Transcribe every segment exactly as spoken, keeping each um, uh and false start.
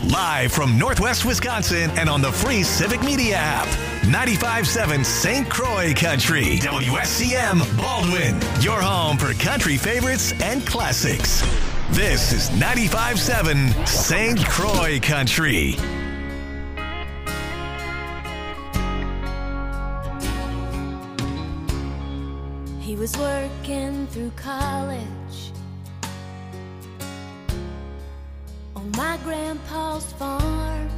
Live from Northwest Wisconsin and on the free Civic Media app. ninety-five point seven Saint Croix Country. W S C M Baldwin. Your home for country favorites and classics. This is ninety-five point seven Saint Croix Country. He was working through college on my grandpa's farm.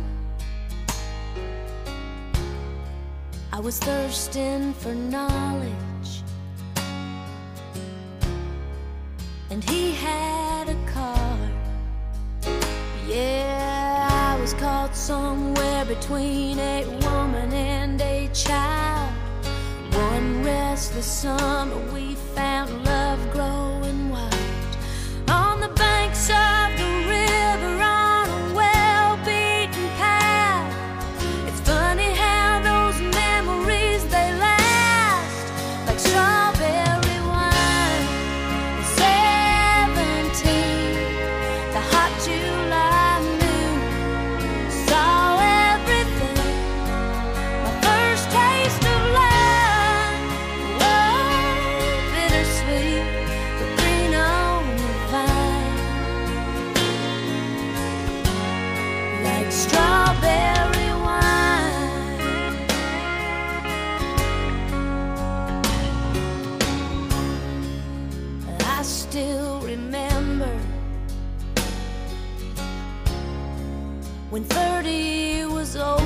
I was thirsting for knowledge, and he had a car. Yeah, I was caught somewhere between a woman and a child. One restless summer we found love growing wild on the banks of the river on a well-beaten path. It's funny how those memories, they last like strawberry wine. Seventeen, the hot July noon, saw everything. My first taste of love, bittersweet, but green on the vine, like strawberry wine. I still remember when thirty was old.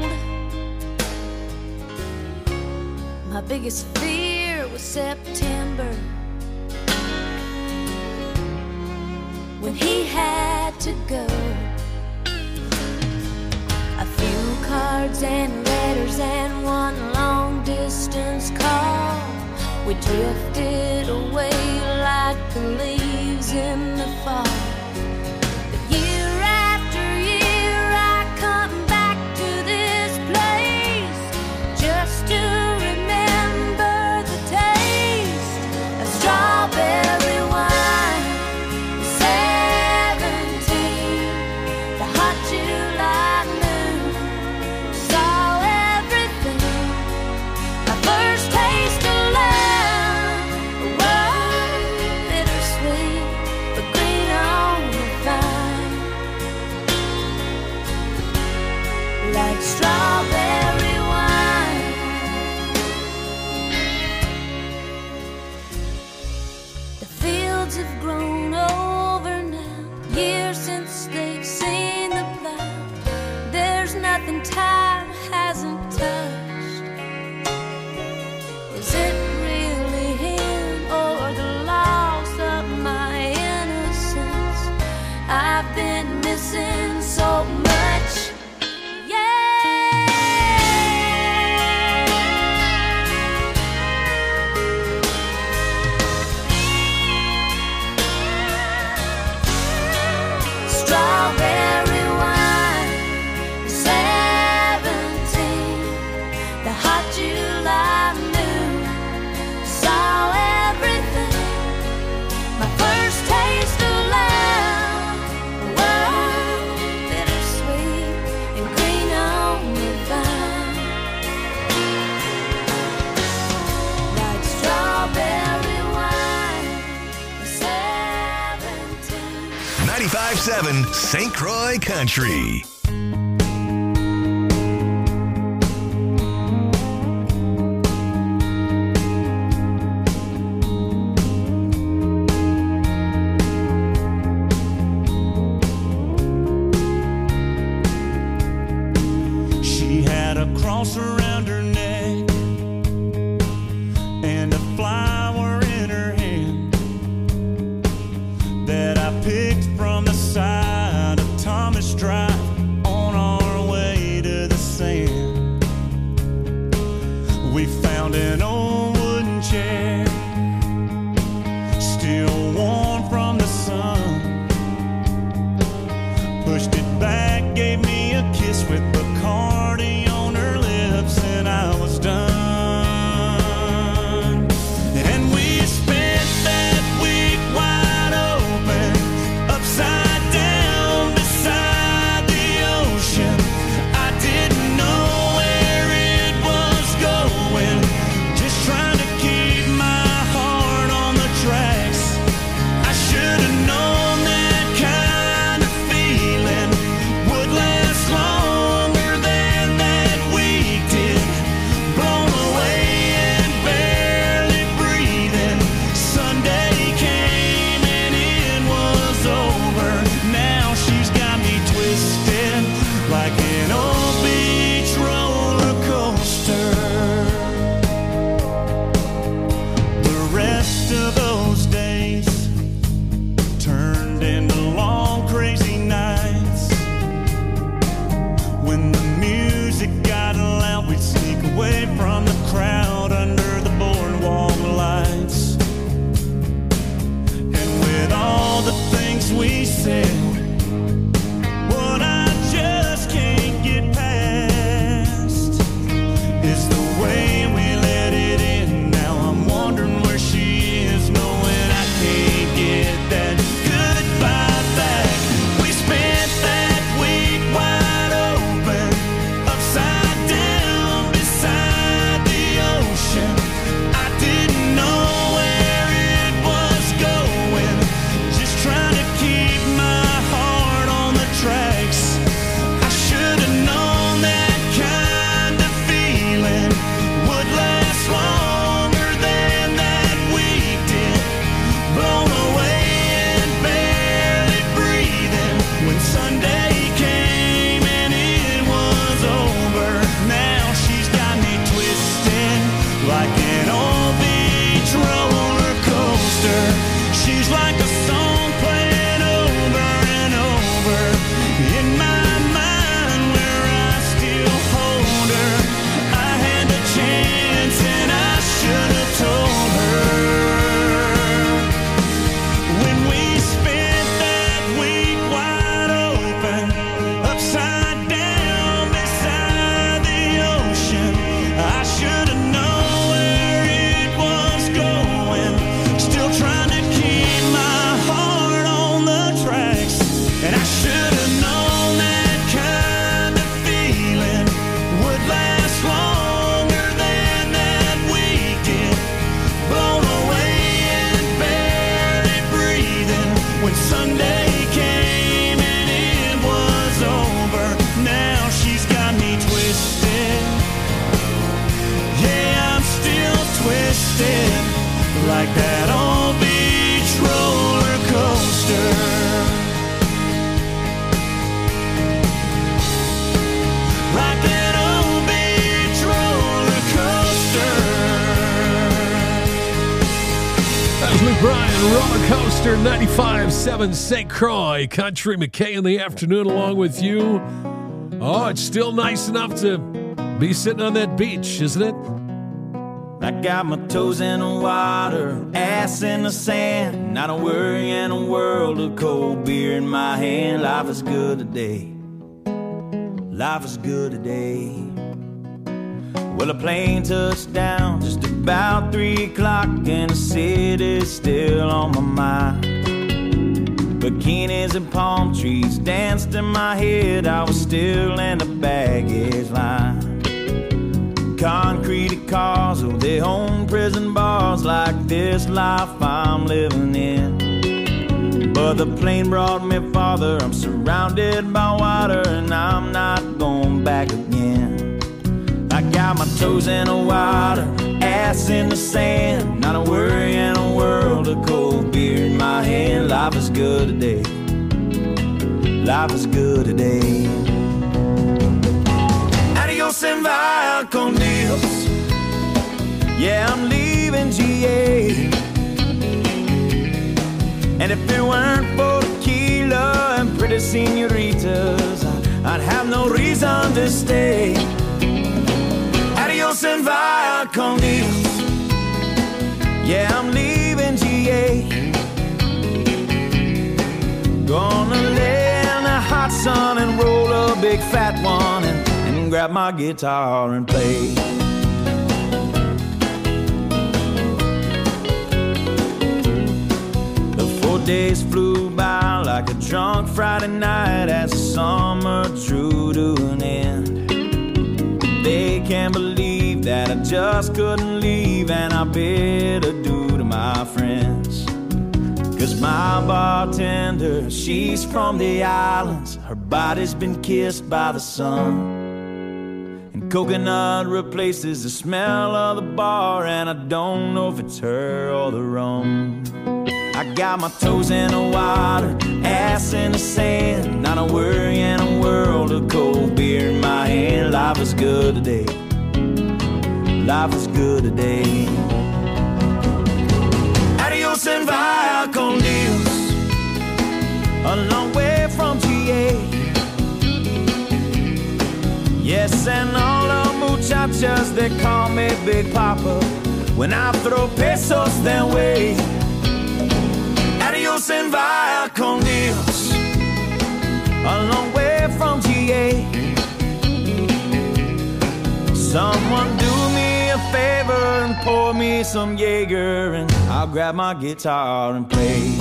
My biggest fear was September, when he had to go. A few cards and letters and one long distance call. We drifted away like the leaves in the fall. But year after year I come back to this place just to remember the taste of strawberry wine. Seventeen, the hot July noon, saw everything. My first taste of love, was bittersweet, but green on the vine, like strawberry wine. The fields have grown over now, years since they've seen the plow. There's nothing time hasn't touched. Is it really him or the loss of my innocence? I've been missing so much. Yeah. Strawberry wine. Seventeen, the hot July noon, saw everything. My first taste of love, was bittersweet and green on the vine, like strawberry wine. Seventeen. ninety-five point seven Saint Croix Country. She had a cross around her neck and a flower in her hand that I picked from the side of Thomas Drive Eastern, ninety-five point seven Saint Croix Country. McKay in the afternoon along with you. Oh, it's still nice enough to be sitting on that beach, isn't it? I got my toes in the water, ass in the sand, not a worry in a world of cold beer in my hand. Life is good today. Life is good today. Well, a plane touched down just about three o'clock, and the city's still on my mind. Bikinis and palm trees danced in my head. I was still in the baggage line. Concrete cars, oh, they own prison bars like this life I'm living in. But the plane brought me farther. I'm surrounded by water, and I'm not going back again. I got my toes in the water, ass in the sand, not a worry in a world of cold beer in my hand. Life is good today. Life is good today. Adios and via con Dios. Yeah, I'm leaving G A. And if it weren't for tequila and pretty senoritas, I'd have no reason to stay. Adios and via con Dios. Yeah, I'm leaving G A. Gonna lay in the hot sun and roll a big fat one and, and grab my guitar and play. The four days flew by like a drunk Friday night as the summer drew to an end. They can't believe that I just couldn't leave, and I bid adieu to my friends. Cause my bartender, she's from the islands. Her body's been kissed by the sun, and coconut replaces the smell of the bar, and I don't know if it's her or the rum. I got my toes in the water, ass in the sand, not a worry in a world of cold beer in my hand. Life is good today. Life is good today. Adios and via con Dios. A long way from G A. Yes, and all the muchachas, they call me Big Papa when I throw pesos their way. Adios and via con Dios. A long way from G A. Someone do me a favor and pour me some Jaeger, and I'll grab my guitar and play.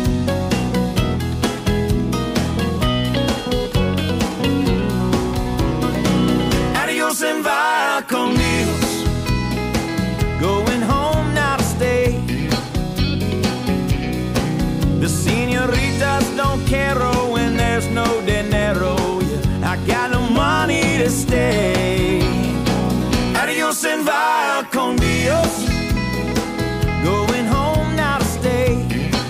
Adios and via con Dios. Going home now to stay. The senoritas don't care when there's no dinero. Yeah, I got no money to stay. Adios and via con Dios. Going home now to stay.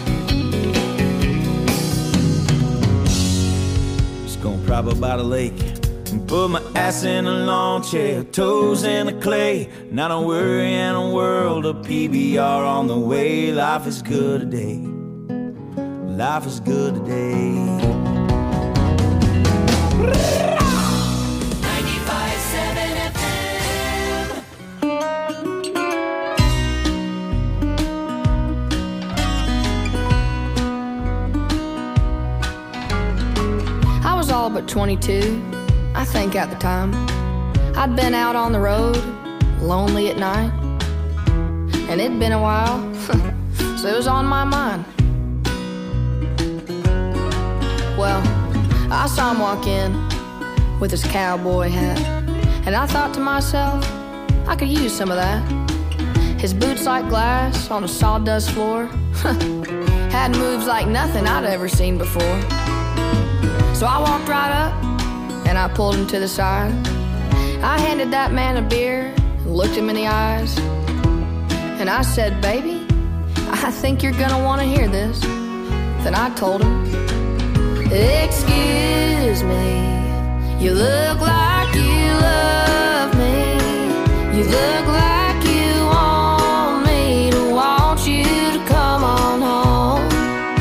Just gonna prop up by the lake and put my ass in a lawn chair, toes in the clay. Not a worry in a world of P B R on the way. Life is good today. Life is good today. ninety-five point seven F M. I was all but twenty-two, I think at the time. I'd been out on the road, lonely at night, and it'd been a while, so it was on my mind. Well, I saw him walk in with his cowboy hat, and I thought to myself, I could use some of that. His boots like glass on a sawdust floor had moves like nothing I'd ever seen before. So I walked right up and I pulled him to the side. I handed that man a beer and looked him in the eyes, and I said, baby, I think you're gonna want to hear this. Then I told him, excuse me, you look like you love me. You look like you want me to want you to come on home.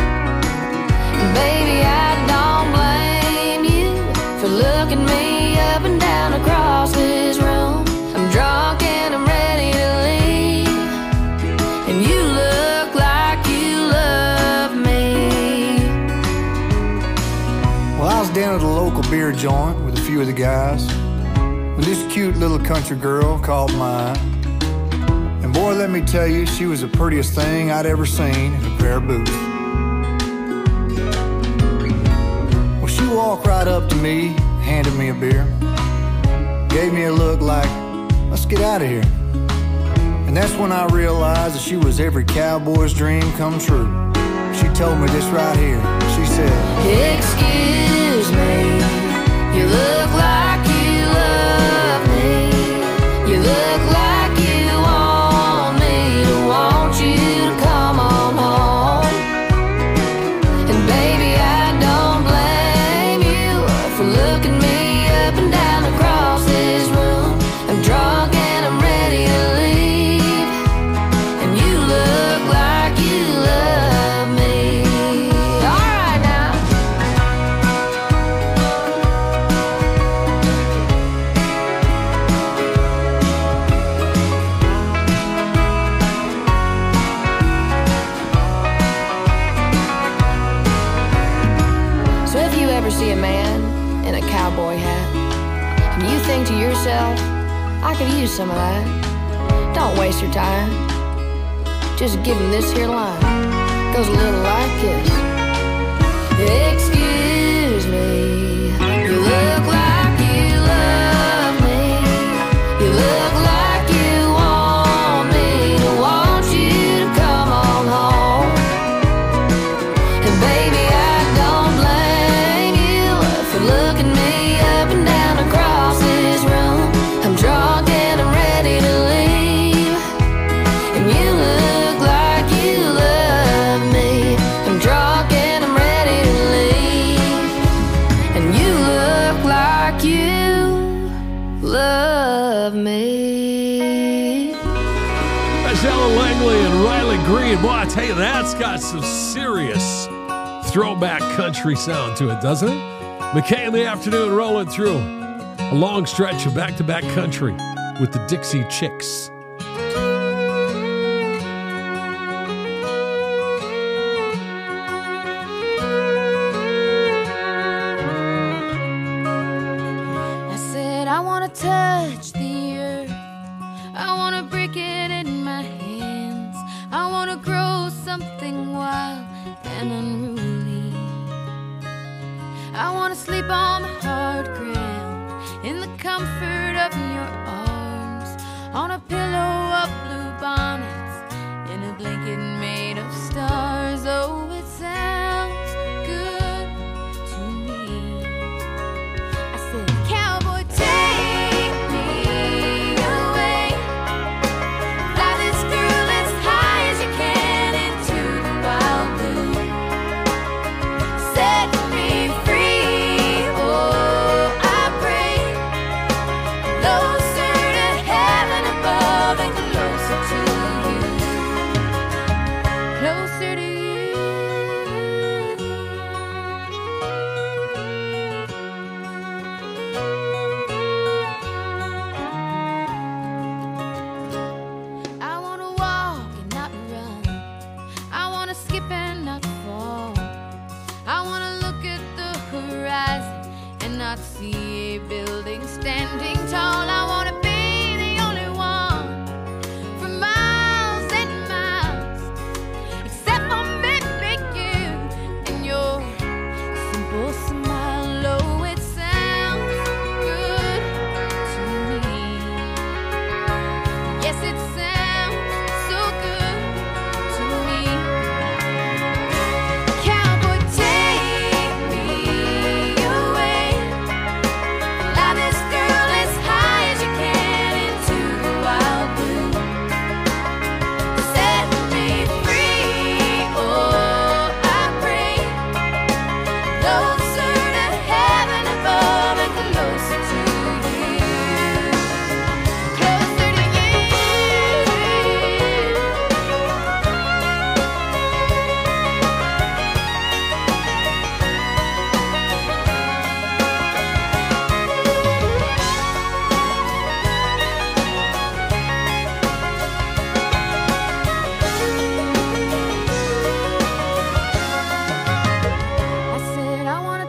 down at the local beer joint with a few of the guys when this cute little country girl caught my eye. And boy, let me tell you, she was the prettiest thing I'd ever seen in a pair of boots. Well, she walked right up to me, handed me a beer, gave me a look like, let's get out of here. And that's when I realized that she was every cowboy's dream come true. She told me this right here. She said, excuse me, you look like you love me. You look like you want me to want you to come on home. And baby, I don't blame you for looking me up and down across this room. I'm drunk and I'm ready to leave, and you look like you love me. All right now. So if you ever see a man in a cowboy hat and you think to yourself, I could use some of that, don't waste your time. Just give him this here line. Goes a little like this. Excuse me, you look like you love me. You look like you want me to want you to come on home. And baby, I don't blame you for looking me up and down across this room. I'm drunk and I'm ready to leave, and you look like you love me. I'm drunk and I'm ready to leave, and you look like you love me. That's Ellen Langley and Riley Green. Boy, I tell you, that's got some serious throwback country sound to it, doesn't it? McKay in the afternoon rolling through a long stretch of back-to-back country with the Dixie Chicks. I said I wanna touch the earth, I wanna break it in my hands, I wanna grow something wild and unruly, I wanna sleep on the hard ground in the comfort of your arms, on a pillow of blue bonnets, in a blanket made of stars. Oh, it sounds good to me. I said, cowboy, take me away, fly this girl as high as you can into the wild blue, set me free. Oh, I pray, closer to heaven above and closer to you, closer to you. I wanna walk and not run, I wanna skip and not fall, I wanna look at the horizon and not see a building standing tall. I wanna be the only one for miles and miles, except for maybe you and your simple smile. Oh, it sounds good to me. Yes, it sounds so good to me. Cowboy, take me away, fly this girl as high as you can into the wild blue, set me free. Oh, I pray, closer to heaven above and closer to you, closer to you. I said I wanna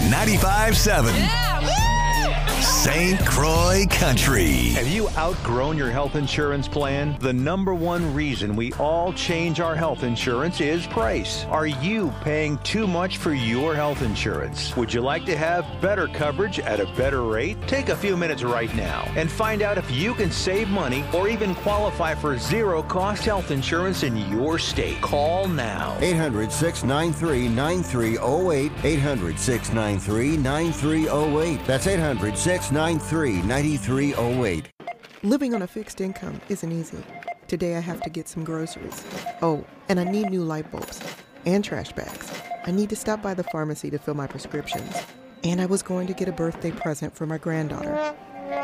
ninety-five seven Saint Croix Country. Have you outgrown your health insurance plan? The number one reason we all change our health insurance is price. Are you paying too much for your health insurance? Would you like to have better coverage at a better rate? Take a few minutes right now and find out if you can save money or even qualify for zero-cost health insurance in your state. Call now. eight hundred, six nine three, nine three zero eight. eight hundred, six nine three, nine three zero eight. That's eight hundred, six nine three, nine three zero eight. Living on a fixed income isn't easy. Today I have to get some groceries. Oh, and I need new light bulbs and trash bags. I need to stop by the pharmacy to fill my prescriptions. And I was going to get a birthday present for my granddaughter.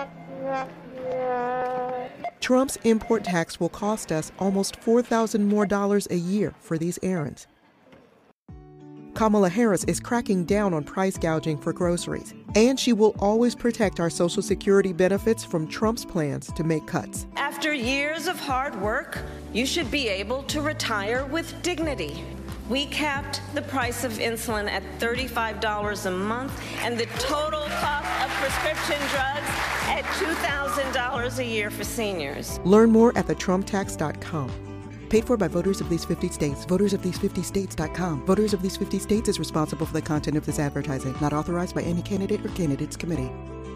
Trump's import tax will cost us almost four thousand dollars more dollars a year for these errands. Kamala Harris is cracking down on price gouging for groceries, and she will always protect our Social Security benefits from Trump's plans to make cuts. After years of hard work, you should be able to retire with dignity. We capped the price of insulin at thirty-five dollars a month and the total cost of prescription drugs at two thousand dollars a year for seniors. Learn more at the trump tax dot com. Paid for by voters of these fifty states. Voters of these fifty states dot com. Voters of these fifty states is responsible for the content of this advertising. Not authorized by any candidate or candidates committee.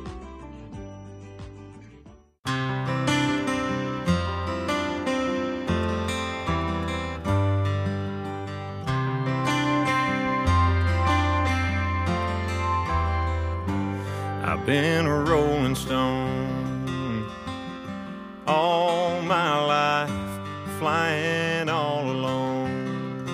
I've been a rolling stone all my life, flying all alone,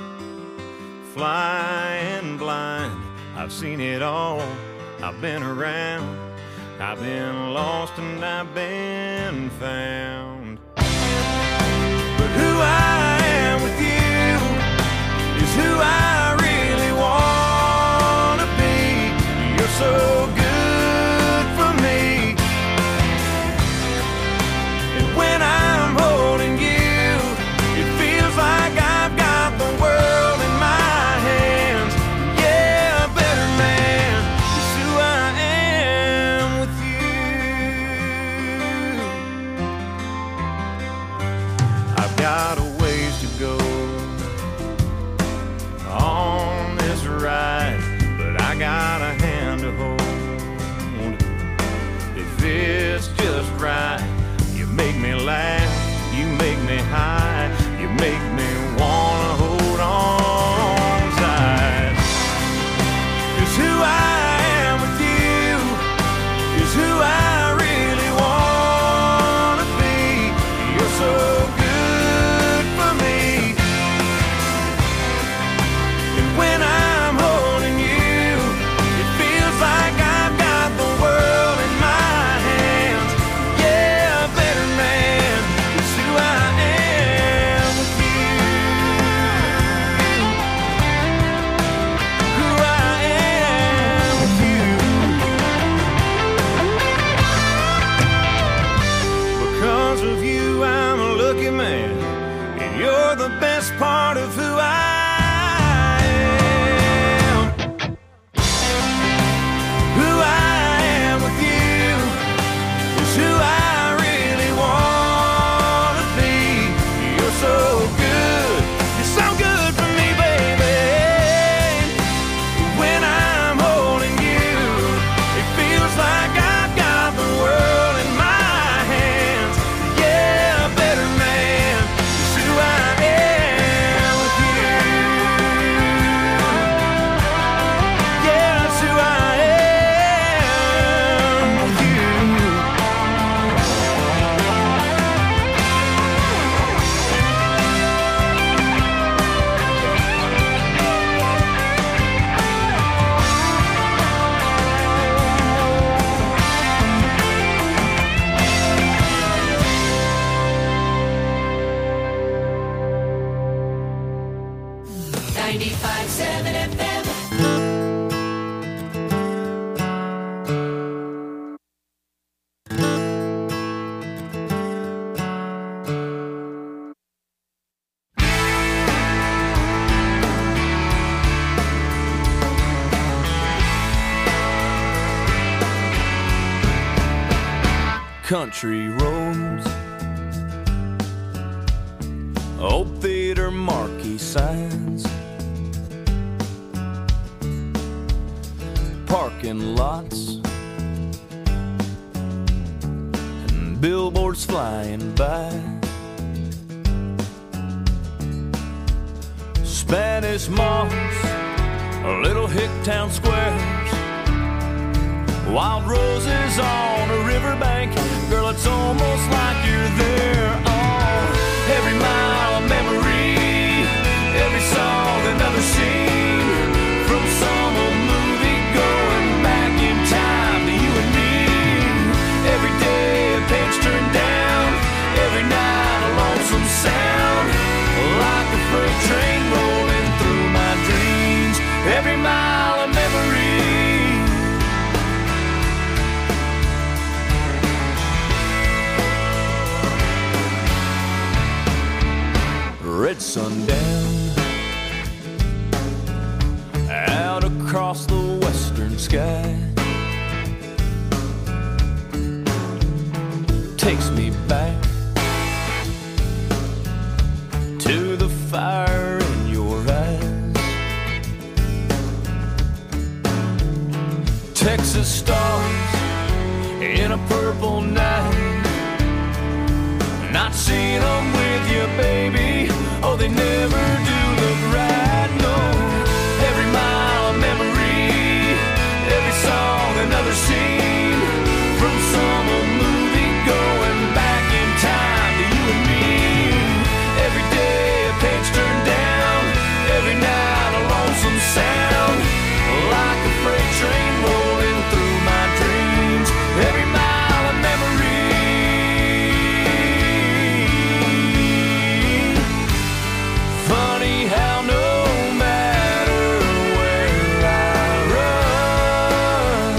flying blind. I've seen it all, I've been around, I've been lost and I've been found. But who I am with you is who I really want to be. You're so good for me, and when I'm holding you, it feels like I've got the world in my hands. Yeah, a better man is who I am with you. I've got a ways to go on this ride, but I got a hand to hold. If it's just right, you make me laugh, you make me high, you make me wanna hold on tight. 'Cause who I am with you is who I really wanna be. You're so good for me, and when I'm holding you, it feels like I've got the world in my hands. Yeah, a better man is who I am with you. Who I am with you. Because of you, I'm a lucky man, and you're the best part of who I am. Who I am with you is who I really want to be. You're so good, you're so good for me, baby. When I'm holding you, it feels like I've got the world in my hands. Yeah, a better man is who I am with you. Yeah, that's who I am with you. ninety-five seven F M. country roads, old theater marquee signs, parking lots, and billboards flying by. Spanish moss, little hick town squares, wild roses on a riverbank. Girl, it's almost like you're there. Oh, every mile a memory, every song another scene, from some old movie going back in time to you and me. Every day a page turned down, every night a lonesome sound, like a freight train rolling through my dreams. Every mile a memory. Red sundown out across the western sky takes me back to the fire in your eyes. Texas stars in a purple night, not seeing them with you, baby. Oh, they never do look right, no. Every mile a memory, every song another scene, from some old movie going back in time to you and me. Every day a page turned down, every night a lonesome sound, like a freight train rolling through my dreams. Every mile a memory. Funny how no matter where I run,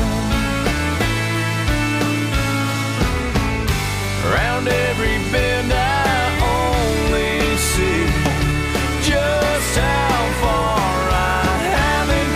around every bend I only see just how far I haven't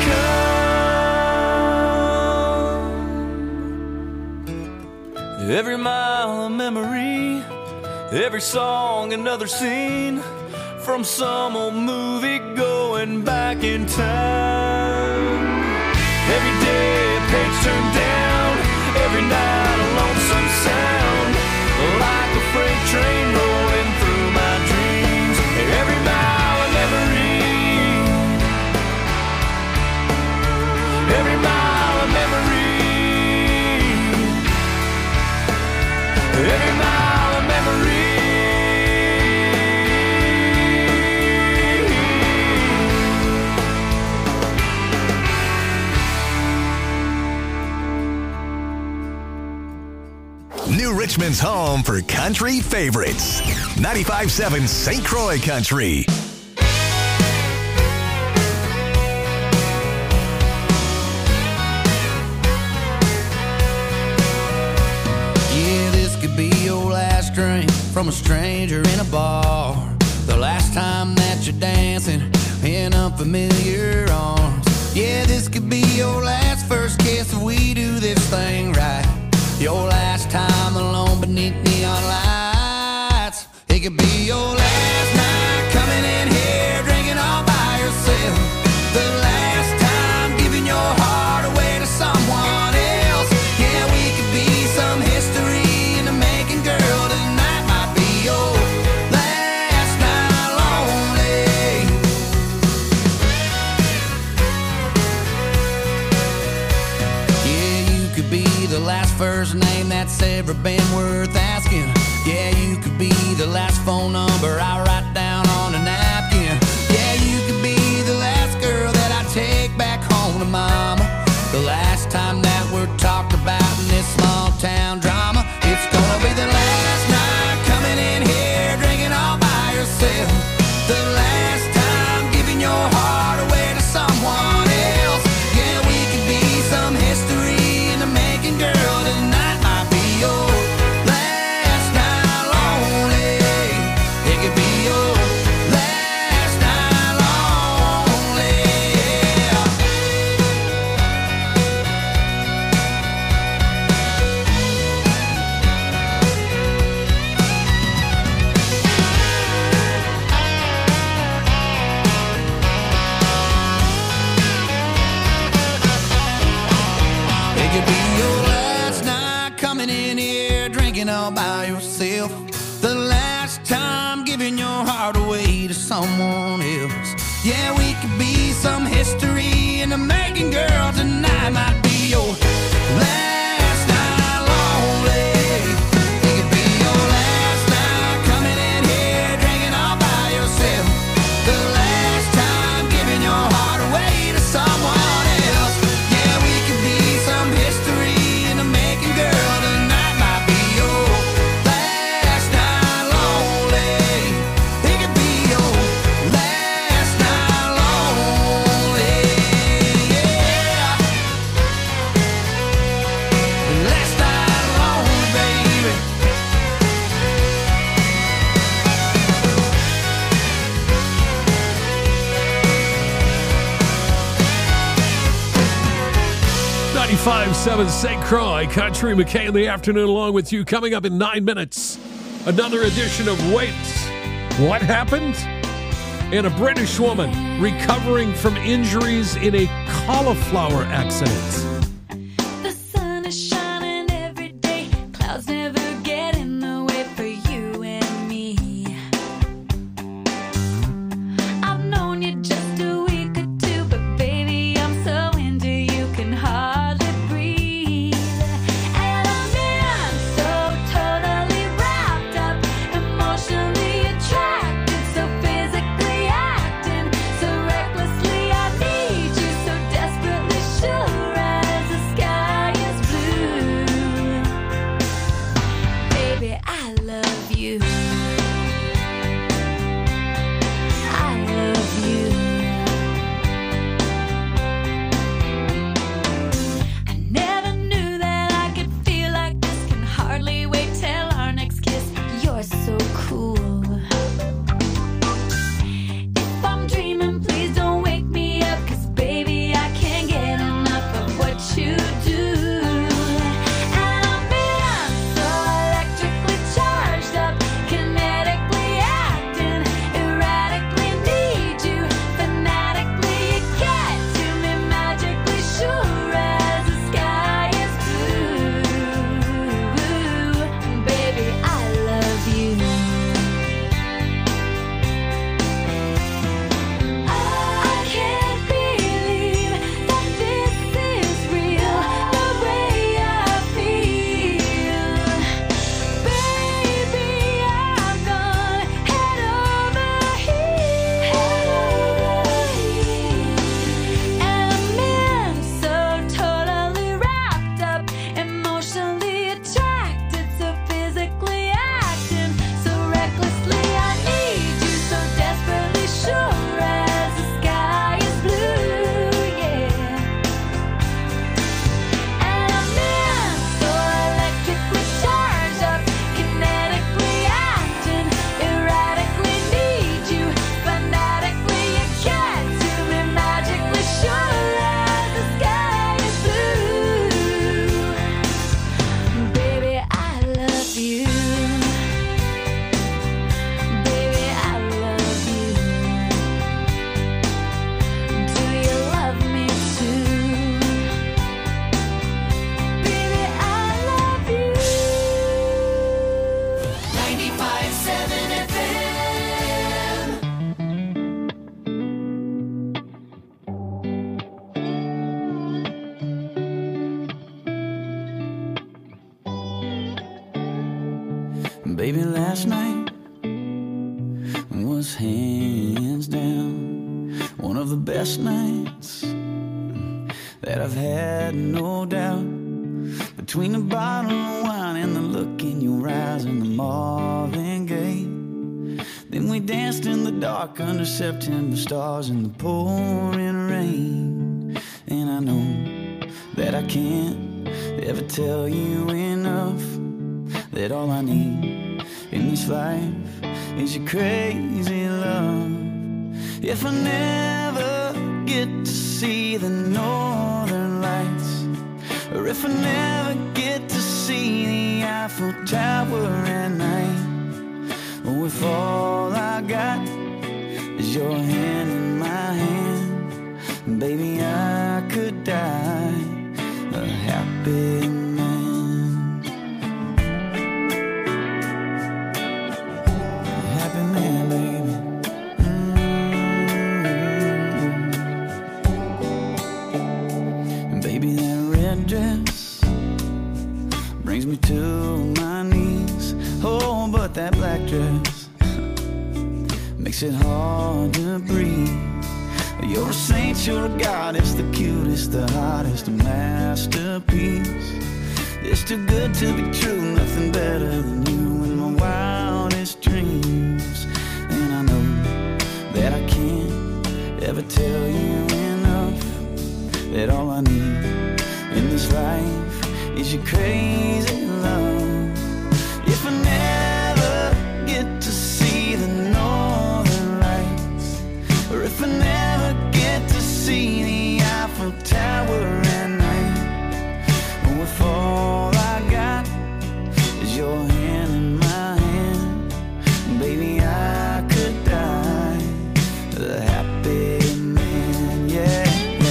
come. Every mile a memory, every song another scene, from some old movie going back in time. Every day a page turned down, every night a lonesome sound, like a freight train rolling through my dreams. Every mile a memory, every mile a memory, every mile a memory. New Richmond's home for country favorites. ninety-five point seven Saint Croix Country. Yeah, this could be your last drink from a stranger in a bar. The last time that you're dancing in unfamiliar arms. Yeah, this could be your last first kiss if we do this thing right. Your last time alone beneath neon lights. It could be your last night coming in here drinking all by yourself. The last time giving your heart away to someone else. Yeah, we could be some history in the making, girl. Tonight might be your last night lonely. Yeah, you could be the last first name that's ever been worth asking. Yeah, you could be the last phone number I write down on a napkin. Yeah, you could be the last girl that I take back home to mama. The last time that we're talked about in this small town drama. It's gonna be the last night coming in here drinking all by yourself. The last time giving your heart away to someone else. Yeah, we could be some history in the making, girl. Tonight might be your last night lonely. It could be your last night lonely. Yeah. here drinking all by yourself. The last time giving your heart away to someone else. Yeah, we could be some history in the making, girl. Tonight might be your last night lonely. It could be your last night coming in here drinking all by yourself. The last time giving your heart away to someone else. Yeah, we could be some history in the making, girl. Tonight might be your last night lonely. It could be your last night lonely. Yeah. Last night lonely, baby. ninety-five seven Saint Croix Country. McKay in the afternoon along with you. Coming up in nine minutes, another edition of Wait, What Happened? And a British woman recovering from injuries in a cauliflower accident. The sun is shining every day. Clouds never get in the way for you and me. I've known you just a week or two, but baby, I'm so into you, can hardly breathe. And I'm in so totally wrapped up, emotionally attracted, so physically acting, so recklessly I need you, so desperately sure as the sky is blue. Baby, I love you. I love you. I never knew that I could feel like this. Can hardly wait till our next kiss. You're so cool. If I'm dreaming, please don't wake me up, 'cause baby, I can't get enough of what you do. And I'm in so electrically charged up, kinetically acting, erratically need you, fanatically you get to me, magically sure as the sky is blue. Baby, I love you. I can't believe that this is real, the way I feel. Baby, I've gone head over heels. And I'm in so totally wrapped up, emotionally attracted, so physically acting, so recklessly I need you, so desperately sure as the sky is blue, yeah. And I'm in so electrically charged up, kinetically acting, erratically need you, fanatically you get to me, magically sure as the sky is blue. Baby, I love you. Baby, I love you. Do you love me too? Baby, I love you. ninety-five seven F M. Baby, last night was hands down one of the best nights that I've had, no doubt. Between the bottle of wine and the look in your eyes and the Marvin Gaye, then we danced in the dark under September stars in the pouring rain. And I know that I can't ever tell you enough that all I need in this life is your crazy love. If I never get to see the northern lights, or if I never get to see the Eiffel Tower at night, or if all I got is your hand in my hand, baby, I could die a happy man. that black dress makes it hard to breathe. You're a saint, you're a goddess, the cutest, the hottest, a masterpiece. It's too good to be true, nothing better than you in my wildest dreams. And I know that I can't ever tell you enough, that all I need in this life is your crazy love. If I never get to see the northern lights, or if I never get to see the Eiffel Tower at night, or if all I got is your hand in my hand, baby, I could die a happy man, yeah.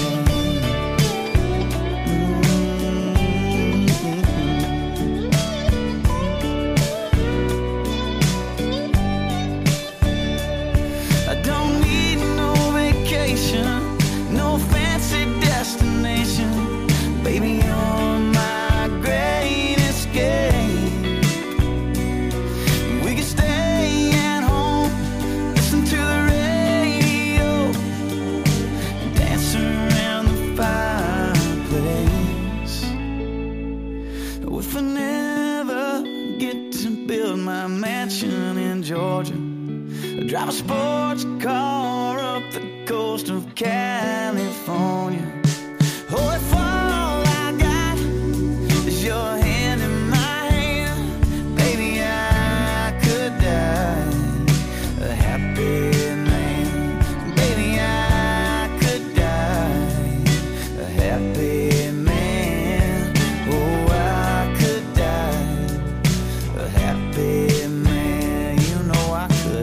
Baby, you're my great escape. We can stay at home, listen to the radio, dance around the fireplace. If I never get to build my mansion in Georgia, drive a sports car up the coast of California. Oh, if all I got is your hand in my hand, baby, I could die a happy man. Baby, I could die a happy man. Oh, I could die a happy man. You know I could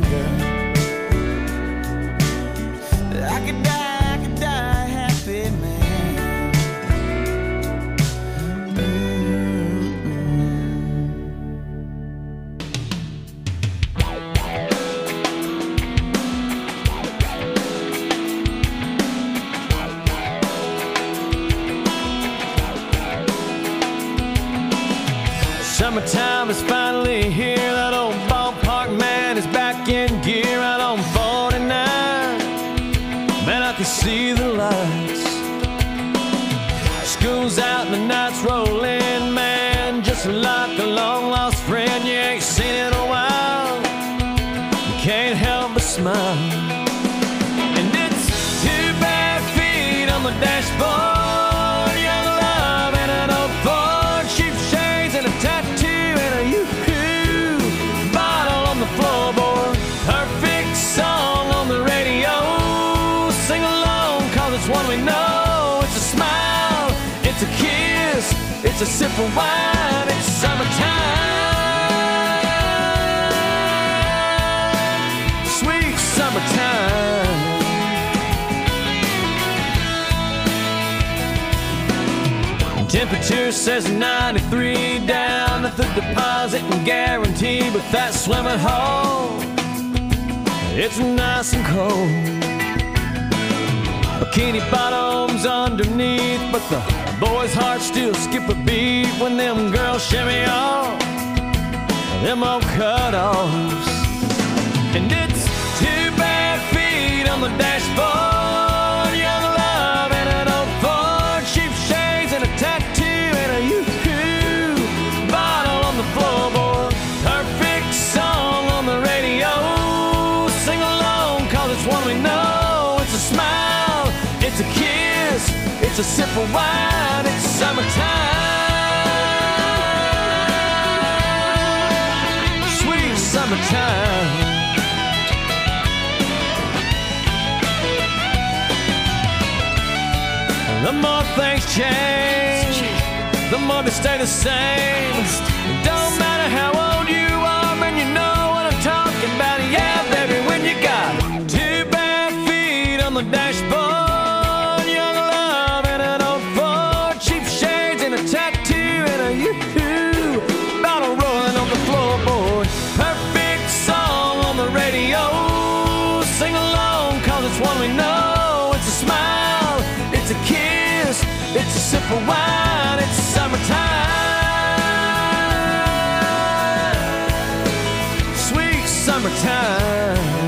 die. I could die, I could die a happy man. Summertime is finally here. That old ballpark man is back in gear out on forty-nine. Man, I can see the lights. School's out and the night's rolling, man. Just like a long lost friend you ain't seen in a while. You can't help but smile. And it's two bare feet on the dashboard. One we know, it's a smile, it's a kiss, it's a sip of wine, it's summertime. Sweet summertime. Temperature says ninety-three down at the deposit and guarantee, but that swimming hole, it's nice and cold. Bikini bottoms underneath, but the boys' hearts still skip a beat when them girls shimmy off them old cut-offs. And it's two bare feet on the dashboard, young love and an old Ford, cheap shades and a tattoo and a yoo-hoo bottle on the floorboard. Perfect song on the radio, sing along 'cause it's one we know. It's a smile, it's a kiss, it's a sip of wine, it's summertime. Sweet summertime. The more things change, the more they stay the same. It don't matter how old you are, man, you know what I'm talking about. Yeah, baby, when you got two bare feet on the dashboard, young love and an old Ford, cheap shades and a tattoo and a yoo-hoo bottle rolling on the floorboard. Perfect song on the radio, sing along 'cause it's one we know. It's a smile, it's a kiss, it's a sip of wine, it's summertime. time.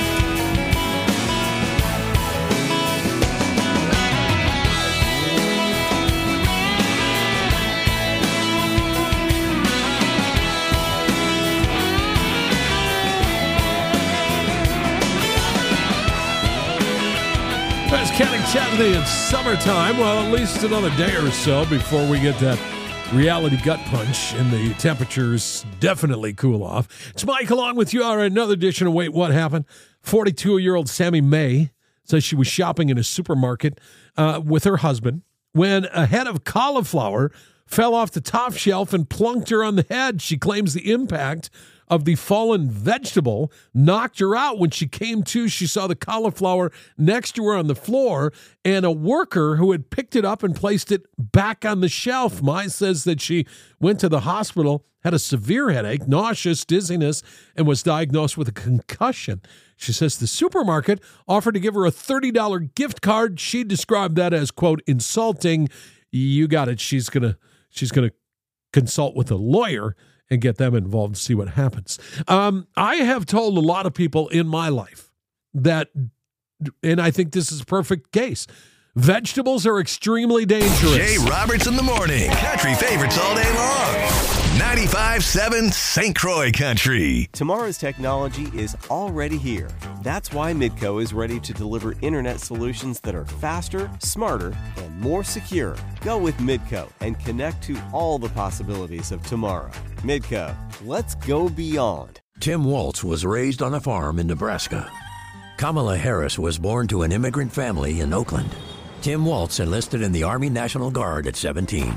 It's counting Saturday in summertime. Well, at least another day or so before we get that reality gut punch and the temperatures definitely cool off. It's Mike along with you. All right, another edition of Wait, What Happened? forty-two-year-old Sammy May says she was shopping in a supermarket uh, with her husband when a head of cauliflower fell off the top shelf and plunked her on the head. She claims the impact of the fallen vegetable knocked her out. When she came to, she saw the cauliflower next to her on the floor and a worker who had picked it up and placed it back on the shelf. Mai says that she went to the hospital, had a severe headache, nauseous, dizziness, and was diagnosed with a concussion. She says the supermarket offered to give her a thirty dollars gift card. She described that as, quote, insulting. You got it. She's going to she's going to consult with a lawyer and get them involved and see what happens. Um, I have told a lot of people in my life that, and I think this is a perfect case, vegetables are extremely dangerous. Jay Roberts in the morning. Country favorites all day long. ninety-five seven Saint Croix Country. Tomorrow's technology is already here. That's why Midco is ready to deliver internet solutions that are faster, smarter, and more secure. Go with Midco and connect to all the possibilities of tomorrow. Midco, let's go beyond. Tim Waltz was raised on a farm in Nebraska. Kamala Harris was born to an immigrant family in Oakland. Tim Waltz enlisted in the Army National Guard at seventeen.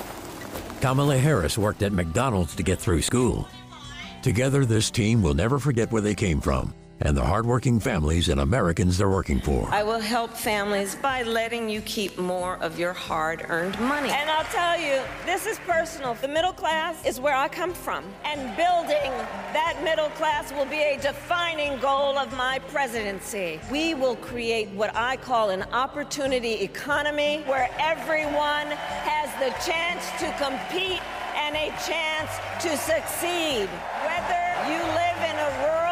Kamala Harris worked at McDonald's to get through school. Together, this team will never forget where they came from and the hardworking families and Americans they're working for. I will help families by letting you keep more of your hard-earned money. And I'll tell you, this is personal. The middle class is where I come from, and building that middle class will be a defining goal of my presidency. We will create what I call an opportunity economy where everyone has the chance to compete and a chance to succeed. Whether you live in a rural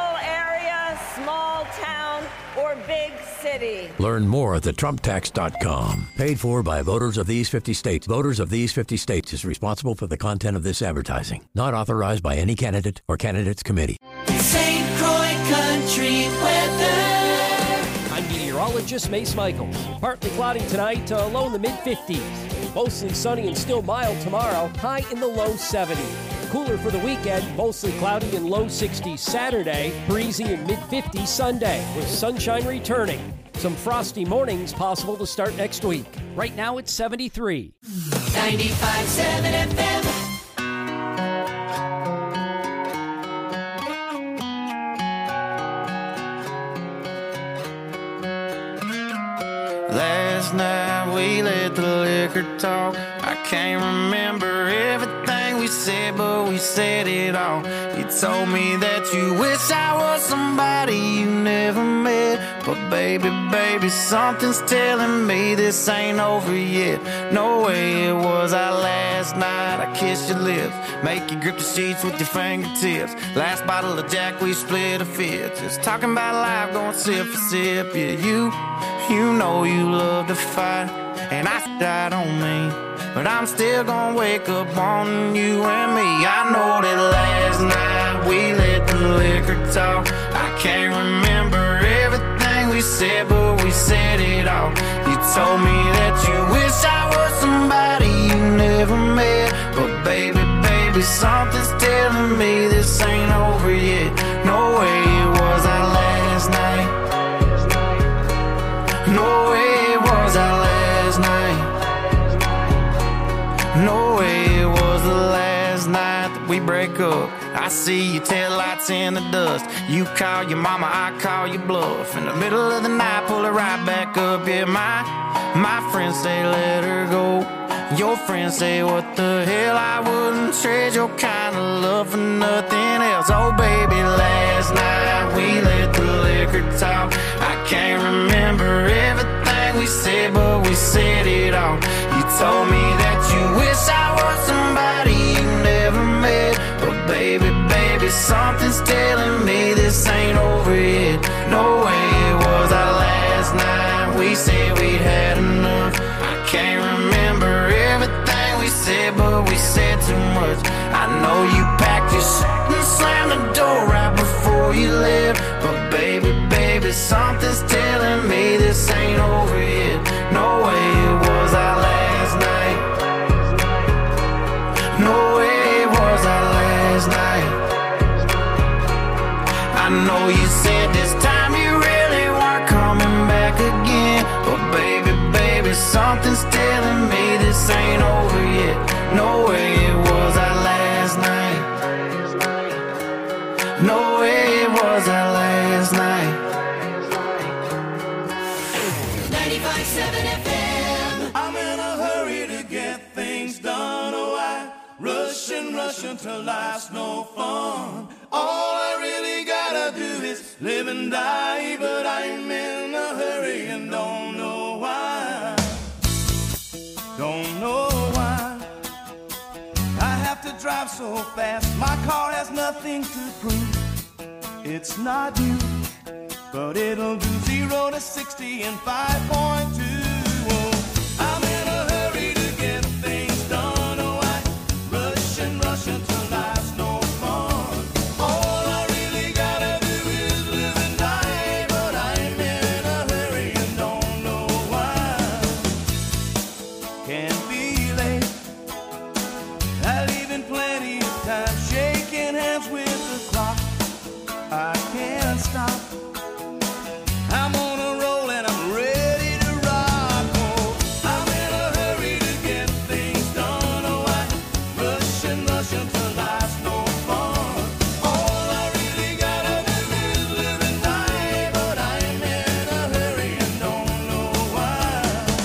small town or big city. Learn more at the trump tax dot com. Paid for by voters of these fifty states. Voters of these fifty states is responsible for the content of this advertising. Not authorized by any candidate or candidates committee. Saint Croix Country weather. I'm meteorologist Mace Michaels. Partly cloudy tonight, uh, low in the mid fifties. Mostly sunny and still mild tomorrow, high in the low seventies. Cooler for the weekend, mostly cloudy and low sixties Saturday, breezy and mid fifties Sunday, with sunshine returning. Some frosty mornings possible to start next week. Right now it's seventy-three. ninety-five seven F M. Last night we let the liquor talk. I can't remember everything we said, but we said it all. You told me that you wish I was somebody you never met. But baby, baby, something's telling me this ain't over yet. No way it was our last night. I kissed your lips, make you grip the sheets with your fingertips. Last bottle of Jack, we split a fifth. Just talking about life, going sip for sip. Yeah, you, you know you love to fight, and I died on me. But I'm still gonna wake up on you and me. I know that last night we let the liquor talk. I can't remember everything we said, but we said it all. You told me that you wish I was somebody you never met. But baby, baby, something's telling me this ain't over yet. No way it was our last night. No way it was our last night. No way it was the last night that we break up. I see your taillights in the dust. You call your mama, I call your bluff. In the middle of the night, pull it right back up. Yeah, my, my friends say let her go. Your friends say what the hell, I wouldn't trade your kind of love for nothing else. Oh baby, last night we let the liquor talk. I can't remember everything we said, but we said it all. You told me that you wish I was somebody you never met. But baby, baby, something's telling me this ain't over yet. No way it was our last night. We said we'd had enough. I can't remember everything we said, but we said too much. I know you packed your shit and slammed the door right before you left. But baby, baby, something's telling me this ain't over yet. No way it was our last night. No way it was our last night. I know you said this time you really weren't coming back again. But baby, baby, something's telling me this ain't over yet. No way it was our last night. No way it was our last night. ninety-five point seven F M. I'm in a hurry to get things done. Oh, I rush and rush until life's no fun. All I really gotta do is live and die, but I'm in a hurry and don't know why. Don't know why I have to drive so fast. My car has nothing to prove. It's not new, but it'll do zero to sixty in five point two. Oh, I'm in a hurry to get things done. Oh, I rush and rush until life's no fun. All I really gotta do is live and die, but I'm in a hurry and don't know why. Can't be late. I leave in plenty of time, shaking hands with the clock. I can't stop. I'm on a roll and I'm ready to rock. Oh, I'm in a hurry to get things done. Oh, I rush and rush until life's no fun. All I really gotta do is live and die, but I'm in a hurry and don't know why.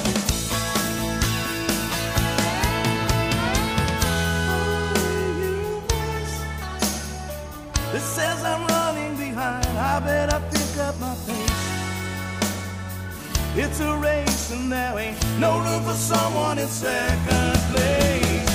It says I'm running behind. I better pick up my pace. It's a race and there ain't no room for someone in second place.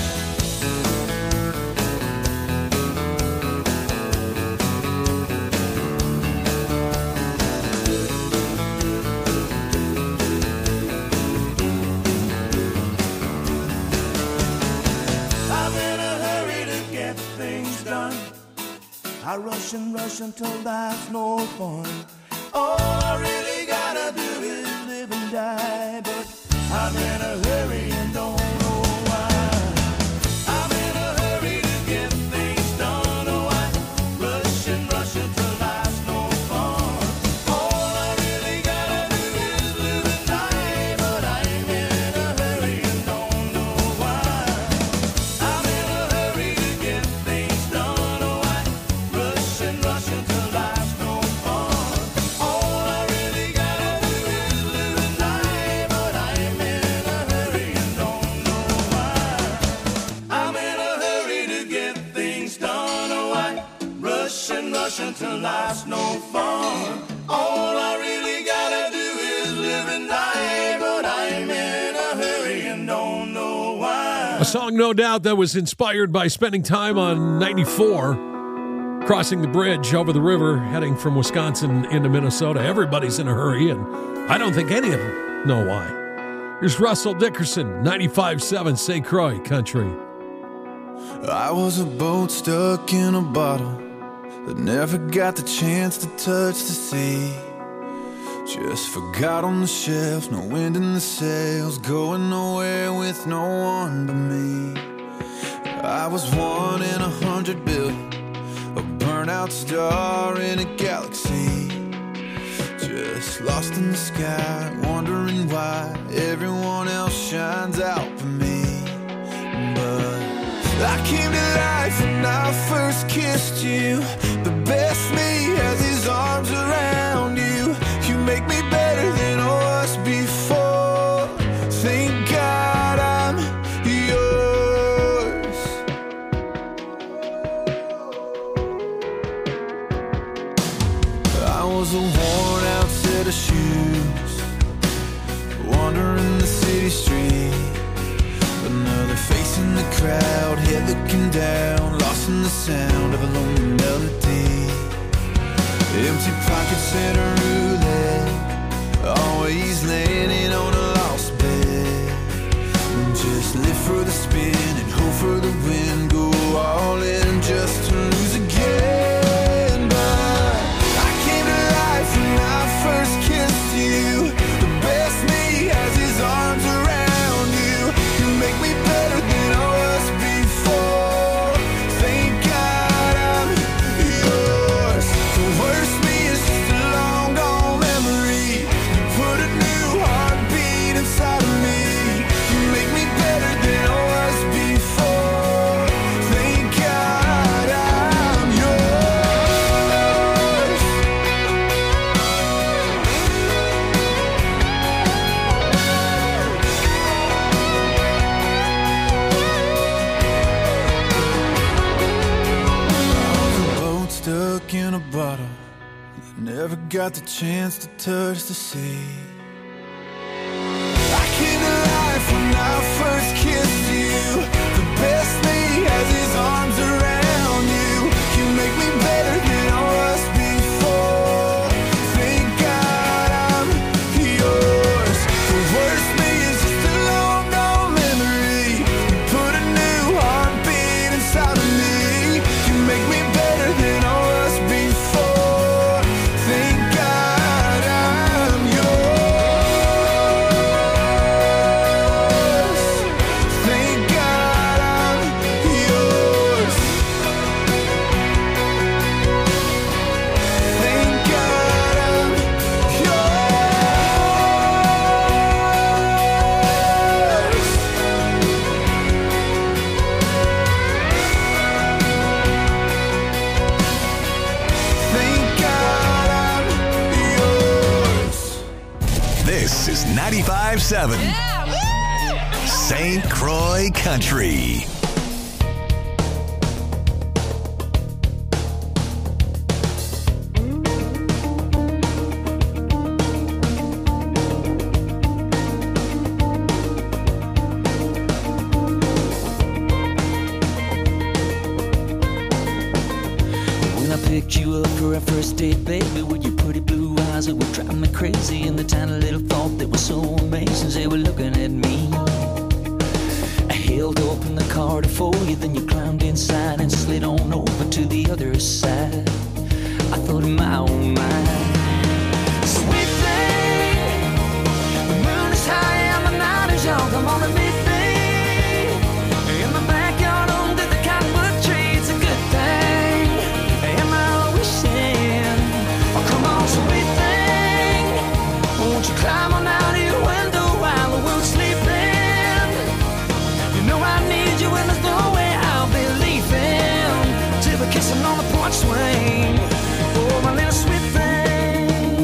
I'm in a hurry to get things done. I rush and rush until life's no fun. All I really gotta do is live and die, but I'm in a hurry and don't know why. I'm in a hurry to get things done. Oh, I rush and rush until life's no fun. All I really gotta do is live and die, but I'm in a hurry and don't know why. I'm in a hurry to get things done. Oh, I rush and rush until life's no fun. All I really gotta do is live and die, but I'm in a hurry and don't know why. I'm in a hurry to get things done. Oh, I rush and rush until life's no fun. All I really gotta do is live and die, but I'm in a hurry and don't know why. A song, no doubt, that was inspired by spending time on ninety-four, crossing the bridge over the river, heading from Wisconsin into Minnesota. Everybody's in a hurry, and I don't think any of them know why. Here's Russell Dickerson, ninety-five point seven Saint Croix Country. I was a boat stuck in a bottle that never got the chance to touch the sea. Just forgot on the shelf, no wind in the sails, going nowhere with no one but me. I was one in a hundred billion, a burnout star in a galaxy. Just lost in the sky, wondering why everyone else shines out for me. But I came to life when I first kissed you. The best me has his arms around you. You make me better than I was before. Thank God I'm yours. I was a worn out set of shoes, wandering the city street. Another face in the crowd, head looking down, lost in the sound of a lonely melody. Empty pockets stuck in a bottle that never got the chance to touch the sea. I came to life when I first kissed you. The best me has his arms around you. You make me better than I was before. Thank God I'm yours. The worst me is just a long gone memory. You put a new heartbeat inside of me. You make me better than I was before. Thank God I'm yours. Thank God I'm yours. Thank God I'm Thank God I'm yours. This is ninety-five point seven Saint Croix Country. When I picked you up for our first date, baby, with your pretty blue eyes that were driving me crazy, and the tiny little thought that was so amazing, they were looking at me. I held open the car to for you, then you climbed inside and slid on over to the other side. I thought in my own mind, sweet thing, the moon is high and the night is young. Come on and meet me in the backyard under the cottonwood tree. It's a good thing. Am I wishing? Oh, come on, sweet thing, won't you climb on out of your window while the world's sleeping? You know I need you and there's no way I'll be leaving till we're kissing on the porch swing. Oh, my little sweet thing.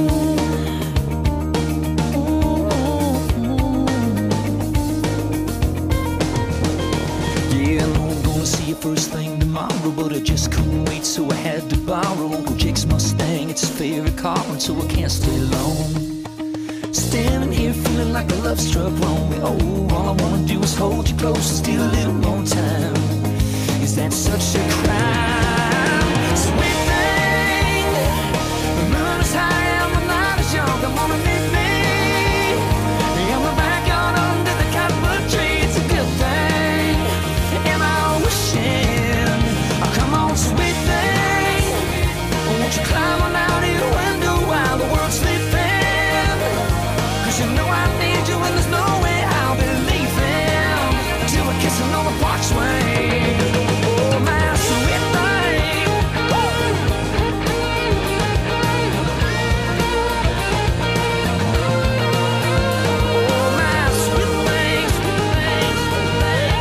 Yeah, I know I'm gonna see you first thing tomorrow, but I just couldn't wait, so I had to borrow Uncle Jake's Mustang. It's his favorite car, and so I can't stay long. Standing here feeling like a love struck wrong. Oh, all I wanna do is hold you close and steal a little more time. Is that such a crime? Sweet thing, the moon is high and the night is young. Come on and meet me in the backyard under the cottonwood tree. It's a good thing. Am I wishing? Oh, come on, sweet thing, won't you climb on out of your window while the world's sleeping? 'Cause you know I need you and there's no way I'll be leaving till we're kissing on the porch swing. Oh, my sweet thing. Oh, my sweet thing, sweet thing, sweet thing,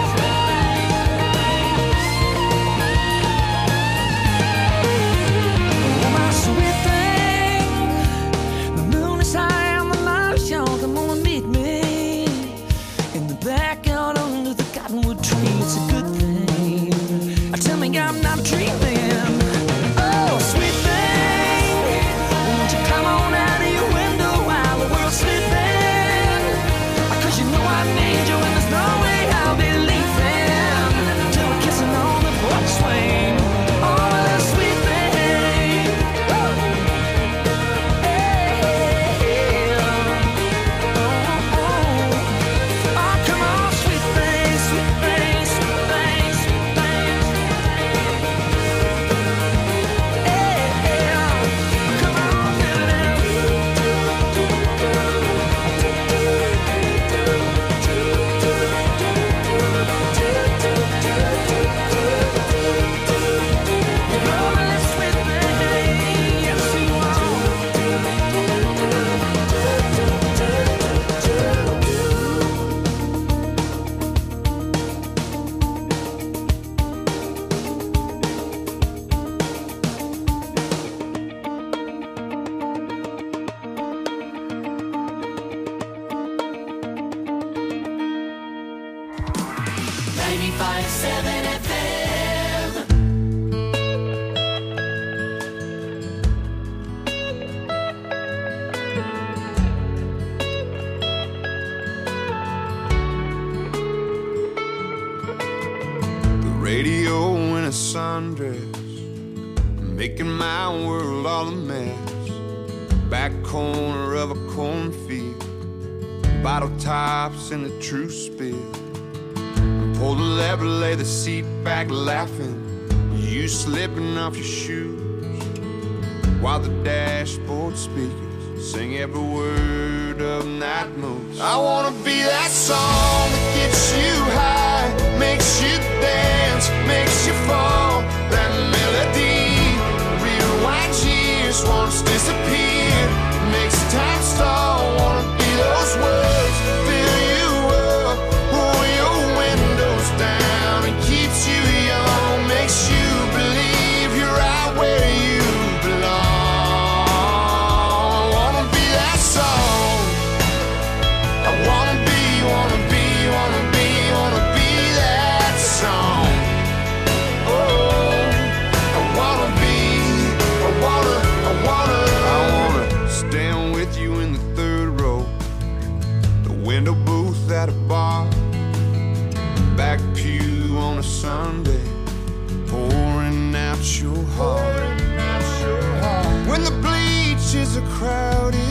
oh, my sweet thing. The moon is high and the night is young. Come on and meet me in the backyard under the cottonwood tree. It's a good thing. Tell me I'm not dreaming. Oh, sweet thing, won't you come on out of your window while the world's sleeping? 'Cause you know I need you and there's no way I'll be leaving till we're kissing on the porch swing. Oh, that sweet thing. Woo. Hey, oh, oh. Oh, come on, sweet thing, sweet thing, sweet thing, sweet thing. ninety-five point seven F M. making my world all a mess. Back corner of a cornfield, bottle tops in the true spill. Pull the lever, lay the seat back laughing, you slipping off your shoes, while the dashboard speakers sing every word of Night Moves. I wanna be that song that gets you high, makes you dance, makes you fall. That melody rewinds years, once disappeared, makes time stall. Wanna be those words, fill you up, roll your windows down, and keeps you young, makes you believe you're right where you at a bar, back pew on a Sunday, pouring out your heart. When the bleachers are crowded